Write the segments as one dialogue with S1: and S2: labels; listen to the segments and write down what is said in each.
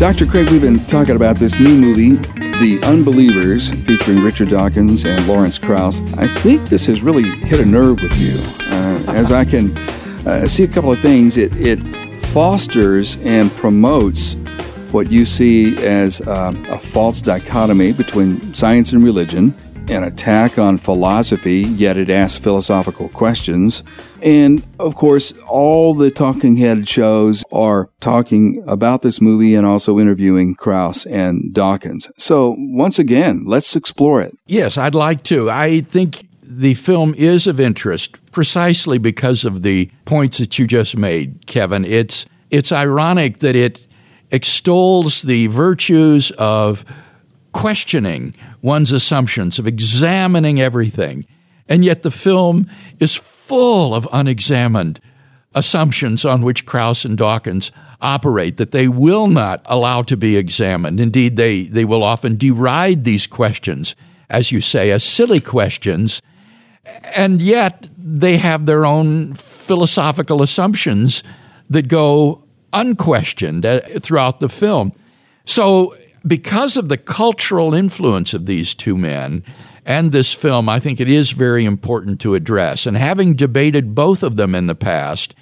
S1: Dr. Craig, we've been talking about this new movie, The Unbelievers, featuring Richard Dawkins and Lawrence Krauss. I think this has really hit a nerve with you. As I can see a couple of things, it fosters and promotes what you see as a false dichotomy between science and religion, an attack on philosophy, yet it asks philosophical questions. And, of course, all the talking head shows are talking about this movie and also interviewing Krauss and Dawkins. So, once again, let's explore it.
S2: Yes, I'd like to. I think the film is of interest precisely because of the points that you just made, Kevin. It's ironic that it extols the virtues of questioning one's assumptions, of examining everything. And yet the film is full of unexamined assumptions on which Krauss and Dawkins operate, that they will not allow to be examined. Indeed, they will often deride these questions, as you say, as silly questions. And yet they have their own philosophical assumptions that go unquestioned throughout the film. So because of the cultural influence of these two men and this film, I think it is very important to address. And having debated both of them in the past,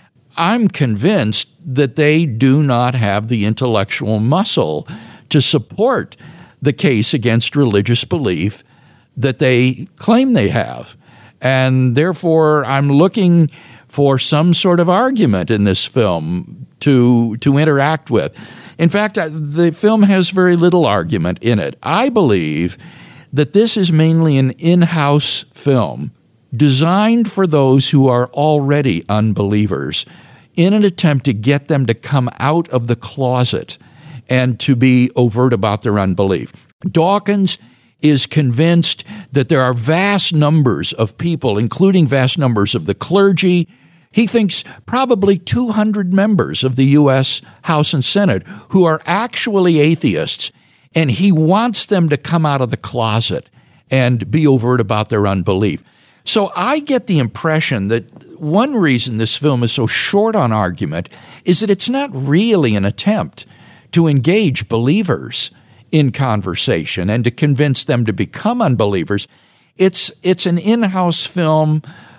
S2: I'm convinced that they do not have the intellectual muscle to support the case against religious belief that they claim they have. And therefore, I'm looking for some sort of argument in this film to interact with. In fact, the film has very little argument in it. I believe that this is mainly an in-house film designed for those who are already unbelievers in an attempt to get them to come out of the closet and to be overt about their unbelief. Dawkins is convinced that there are vast numbers of people, including vast numbers of the clergy. He thinks probably 200 members of the U.S. House and Senate who are actually atheists, and he wants them to come out of the closet and be overt about their unbelief. So I get the impression that one reason this film is so short on argument is that it's not really an attempt to engage believers in conversation and to convince them to become unbelievers. It's an in-house film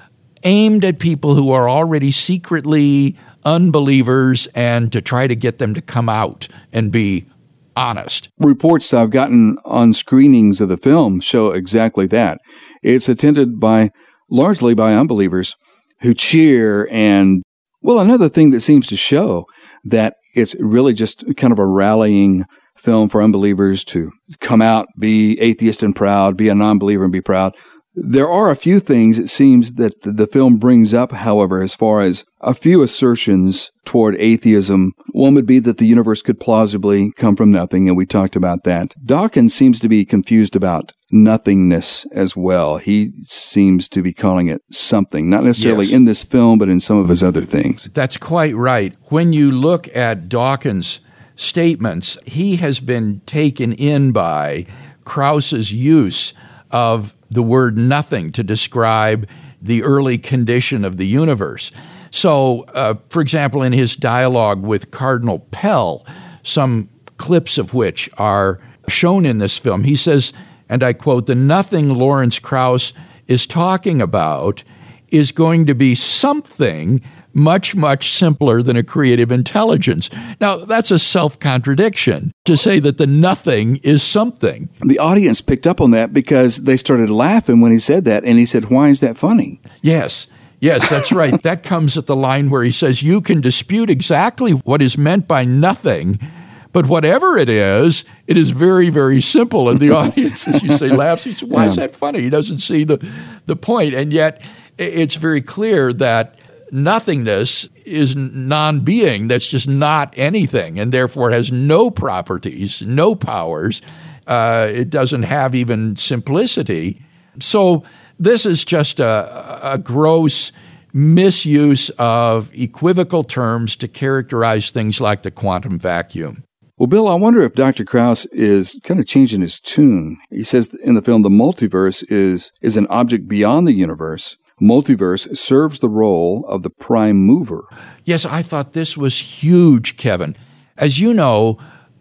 S2: aimed at people who are already secretly unbelievers and to try to get them to come out and be honest.
S1: Reports I've gotten on screenings of the film show exactly that. It's attended largely by unbelievers who cheer and, well, another thing that seems to show that it's really just kind of a rallying film for unbelievers to come out, be atheist and proud, be a non-believer and be proud. There are a few things, it seems, that the film brings up, however, as far as a few assertions toward atheism. One would be that the universe could plausibly come from nothing, and we talked about that. Dawkins seems to be confused about nothingness as well. He seems to be calling it something, not necessarily in this film, but in some of his other things.
S2: That's quite right. When you look at Dawkins' statements, he has been taken in by Krauss's use of the word nothing to describe the early condition of the universe. So, for example, in his dialogue with Cardinal Pell, some clips of which are shown in this film, he says, and I quote, "The nothing Lawrence Krauss is talking about is going to be something much, much simpler than a creative intelligence." Now, that's a self-contradiction to say that the nothing is something.
S1: The audience picked up on that because they started laughing when he said that, and he said, "Why is that funny?"
S2: Yes, that's right. That comes at the line where he says, "You can dispute exactly what is meant by nothing, but whatever it is very, very simple." And the audience, as you say, laughs. He says, "Why is that funny?" He doesn't see the point. And yet, it's very clear that nothingness is non-being. That's just not anything, and therefore has no properties, no powers. It doesn't have even simplicity. So this is just a gross misuse of equivocal terms to characterize things like the quantum vacuum.
S1: Well, Bill, I wonder if Dr. Krauss is kind of changing his tune. He says in the film, the multiverse is an object beyond the universe. Multiverse serves the role of the prime mover.
S2: Yes, I thought this was huge, Kevin. As you know,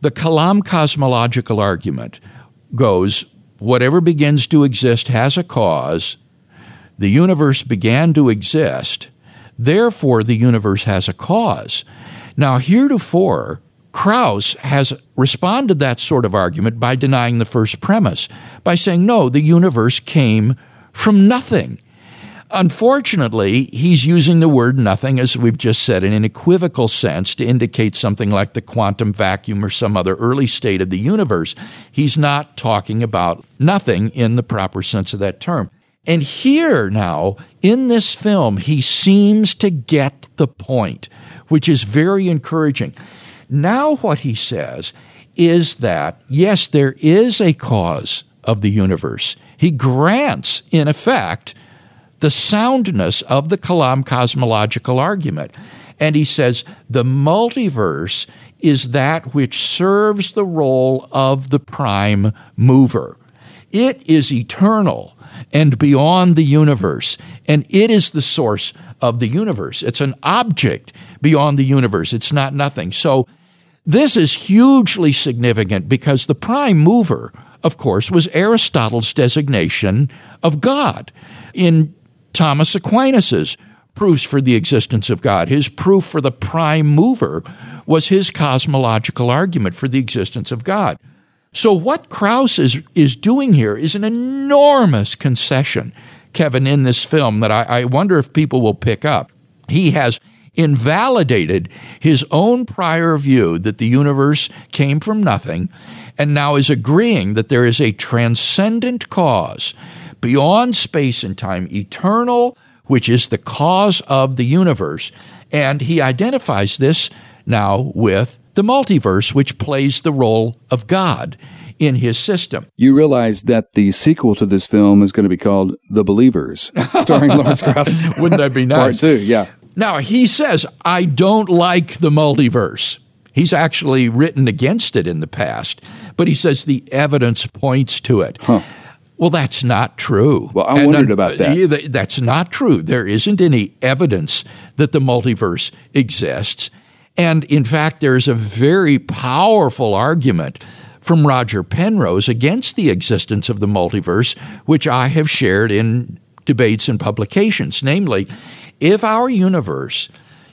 S2: The Kalam cosmological argument goes, whatever begins to exist has a cause. The universe began to exist. Therefore, the universe has a cause. Now, heretofore, Krauss has responded to that sort of argument by denying the first premise, by saying, no, the universe came from nothing. Unfortunately, he's using the word nothing, as we've just said, in an equivocal sense to indicate something like the quantum vacuum or some other early state of the universe. He's not talking about nothing in the proper sense of that term. And here now, in this film, he seems to get the point, which is very encouraging. Now what he says is that, yes, there is a cause of the universe. He grants, in effect, the soundness of the Kalam cosmological argument. And he says the multiverse is that which serves the role of the prime mover. It is eternal and beyond the universe, and it is the source of the universe. It's an object beyond the universe. It's not nothing. So this is hugely significant because the prime mover, of course, was Aristotle's designation of God. In Thomas Aquinas's proofs for the existence of God, his proof for the prime mover was his cosmological argument for the existence of God. So what Krauss is doing here is an enormous concession, Kevin, in this film that I wonder if people will pick up. He has invalidated his own prior view that the universe came from nothing, and now is agreeing that there is a transcendent cause beyond space and time, eternal, which is the cause of the universe. And he identifies this now with the multiverse, which plays the role of God in his system.
S1: You realize that the sequel to this film is going to be called The Believers, starring Lawrence Krauss.
S2: Wouldn't that be nice?
S1: Part 2, yeah.
S2: Now, he says, I don't like the multiverse. He's actually written against it in the past, but he says the evidence points to it.
S1: Huh.
S2: Well, that's not true.
S1: Well, I wondered about that.
S2: That's not true. There isn't any evidence that the multiverse exists. And in fact, there's a very powerful argument from Roger Penrose against the existence of the multiverse, which I have shared in debates and publications. Namely, if our universe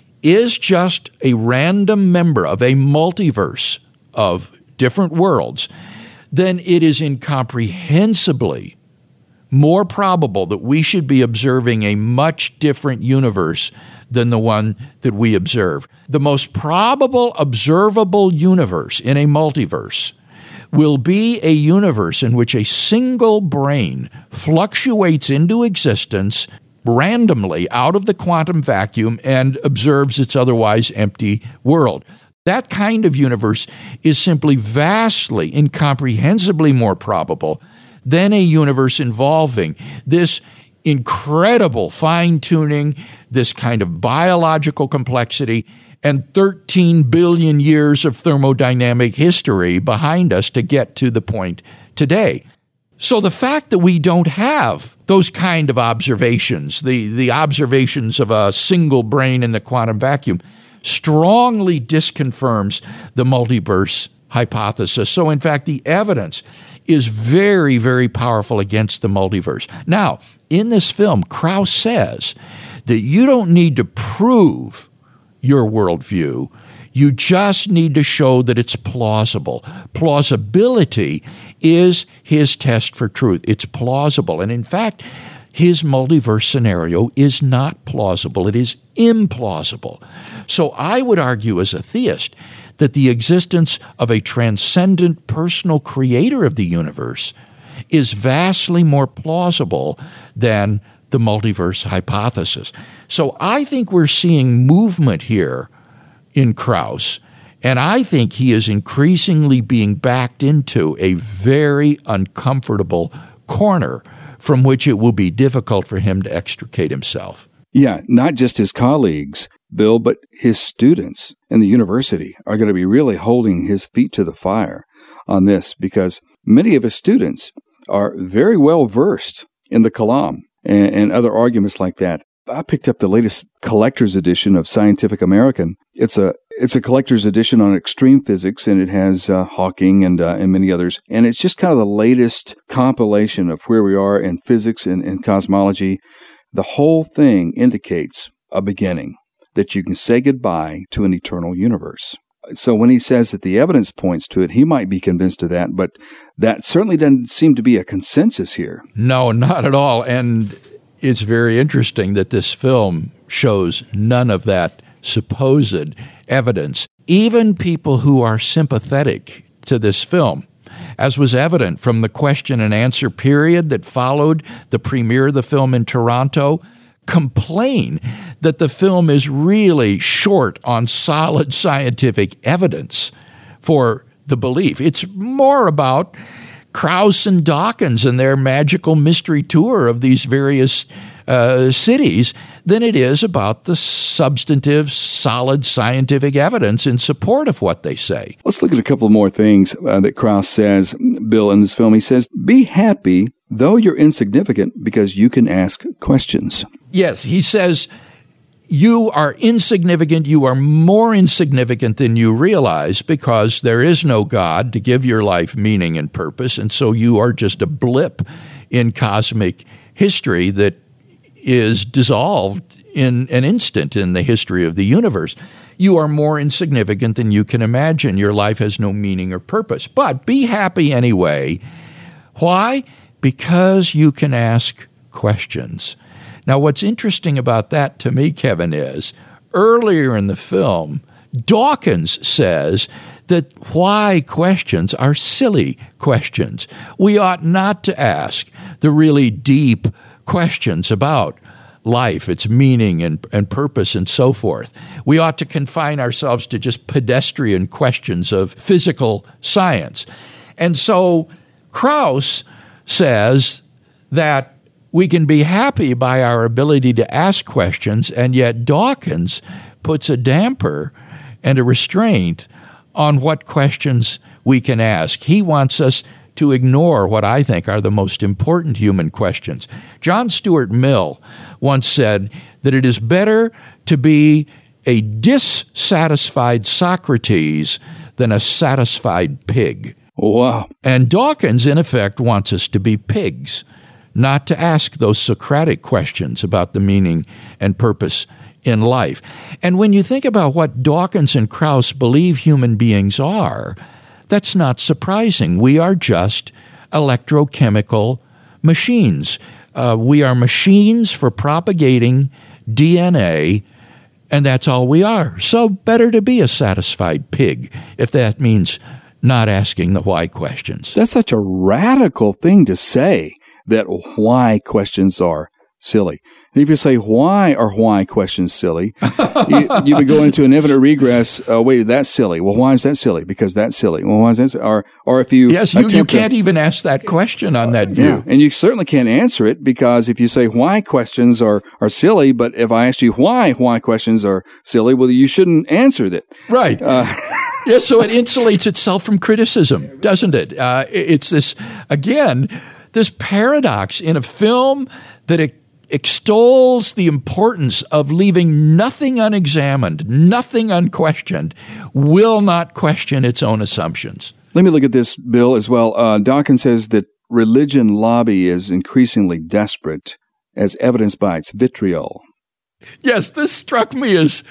S2: is just a random member of a multiverse of different worlds, then it is incomprehensibly more probable that we should be observing a much different universe than the one that we observe. The most probable observable universe in a multiverse will be a universe in which a single brain fluctuates into existence randomly out of the quantum vacuum and observes its otherwise empty world. That kind of universe is simply vastly, incomprehensibly more probable than a universe involving this incredible fine-tuning, this kind of biological complexity, and 13 billion years of thermodynamic history behind us to get to the point today. So the fact that we don't have those kind of observations, the observations of a single brain in the quantum vacuum, strongly disconfirms the multiverse hypothesis. So in fact, the evidence is very, very powerful against the multiverse. Now, in this film, Krauss says that you don't need to prove your worldview. You just need to show that it's plausible. Plausibility is his test for truth. It's plausible. And in fact, his multiverse scenario is not plausible. It is implausible. So I would argue as a theist that the existence of a transcendent personal creator of the universe is vastly more plausible than the multiverse hypothesis. So I think we're seeing movement here in Krauss, and I think he is increasingly being backed into a very uncomfortable corner from which it will be difficult for him to extricate himself.
S1: Yeah, not just his colleagues, Bill, but his students in the university are going to be really holding his feet to the fire on this, because many of his students are very well versed in the Kalam and other arguments like that. I picked up the latest collector's edition of Scientific American. It's a It's a collector's edition on extreme physics, and it has Hawking and many others. And it's just kind of the latest compilation of where we are in physics and cosmology. The whole thing indicates a beginning, that you can say goodbye to an eternal universe. So when he says that the evidence points to it, he might be convinced of that, but that certainly doesn't seem to be a consensus here.
S2: No, not at all. And it's very interesting that this film shows none of that supposed evidence. Even people who are sympathetic to this film, as was evident from the question and answer period that followed the premiere of the film in Toronto, complain that the film is really short on solid scientific evidence for the belief. It's more about Krauss and Dawkins and their magical mystery tour of these various cities than it is about the substantive, solid scientific evidence in support of what they say.
S1: Let's look at a couple more things that Krauss says, Bill, in this film. He says, be happy, though you're insignificant, because you can ask questions.
S2: Yes, he says, you are insignificant. You are more insignificant than you realize because there is no God to give your life meaning and purpose, and so you are just a blip in cosmic history that is dissolved in an instant in the history of the universe. You are more insignificant than you can imagine. Your life has no meaning or purpose. But be happy anyway. Why? Because you can ask questions. Now, what's interesting about that to me, Kevin, is earlier in the film, Dawkins says that why questions are silly questions. We ought not to ask the really deep questions about life, its meaning and purpose and so forth. We ought to confine ourselves to just pedestrian questions of physical science. And so Krauss says that we can be happy by our ability to ask questions, and yet Dawkins puts a damper and a restraint on what questions we can ask. He wants us to ignore what I think are the most important human questions. John Stuart Mill once said that it is better to be a dissatisfied Socrates than a satisfied pig.
S1: Wow.
S2: And Dawkins, in effect, wants us to be pigs, not to ask those Socratic questions about the meaning and purpose in life. And when you think about what Dawkins and Krauss believe human beings are, that's not surprising. We are just electrochemical machines. We are machines for propagating DNA, and that's all we are. So better to be a satisfied pig, if that means not asking the why questions.
S1: That's such a radical thing to say, that why questions are silly. And if you say why are why questions silly, you would go into an infinite regress. Wait, that's silly. Well, why is that silly? Because that's silly. Well, why is that silly? Or if you
S2: you can't even ask that question on that view.
S1: Yeah, and you certainly can't answer it, because if you say why questions are silly, but if I asked you why questions are silly, well, you shouldn't answer that.
S2: Right. Yes, so it insulates itself from criticism, doesn't it? It's this, again, this paradox in a film that extols the importance of leaving nothing unexamined, nothing unquestioned, will not question its own assumptions.
S1: Let me look at this, Bill, as well. Dawkins says that religion lobby is increasingly desperate, as evidenced by its vitriol.
S2: Yes, this struck me as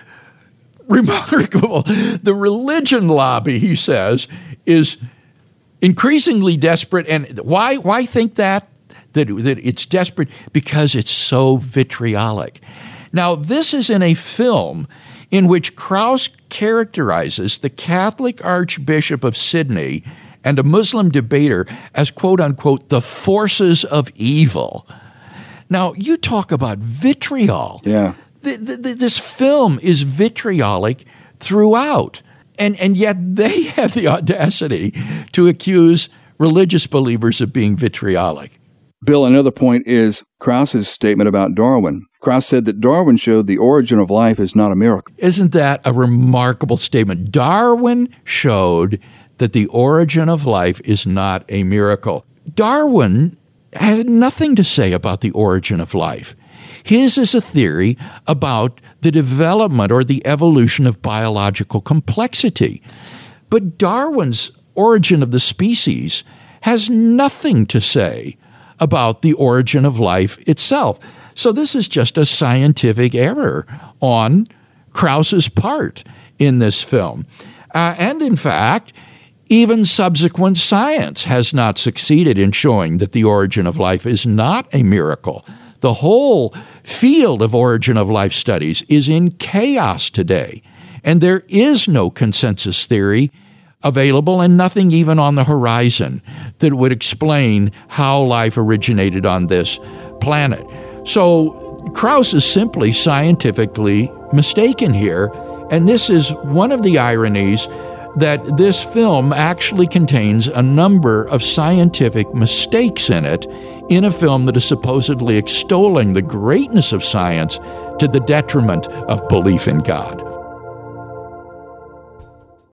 S2: remarkable. The religion lobby, he says, is increasingly desperate. And why think that it's desperate? Because it's so vitriolic. Now, this is in a film in which Krauss characterizes the Catholic Archbishop of Sydney and a Muslim debater as, quote unquote, the forces of evil. Now, you talk about vitriol.
S1: Yeah.
S2: This film is vitriolic throughout. And yet they have the audacity to accuse religious believers of being vitriolic.
S1: Bill, another point is Krauss's statement about Darwin. Krauss said that Darwin showed the origin of life is not a miracle.
S2: Isn't that a remarkable statement? Darwin showed that the origin of life is not a miracle. Darwin had nothing to say about the origin of life. His is a theory about the development or the evolution of biological complexity. But Darwin's Origin of the Species has nothing to say about the origin of life itself. So this is just a scientific error on Krause's part in this film. And in fact, even subsequent science has not succeeded in showing that the origin of life is not a miracle. The whole field of origin of life studies is in chaos today, and there is no consensus theory available and nothing even on the horizon that would explain how life originated on this planet. So Krause is simply scientifically mistaken here, and this is one of the ironies that this film actually contains a number of scientific mistakes in it, in a film that is supposedly extolling the greatness of science to the detriment of belief in God.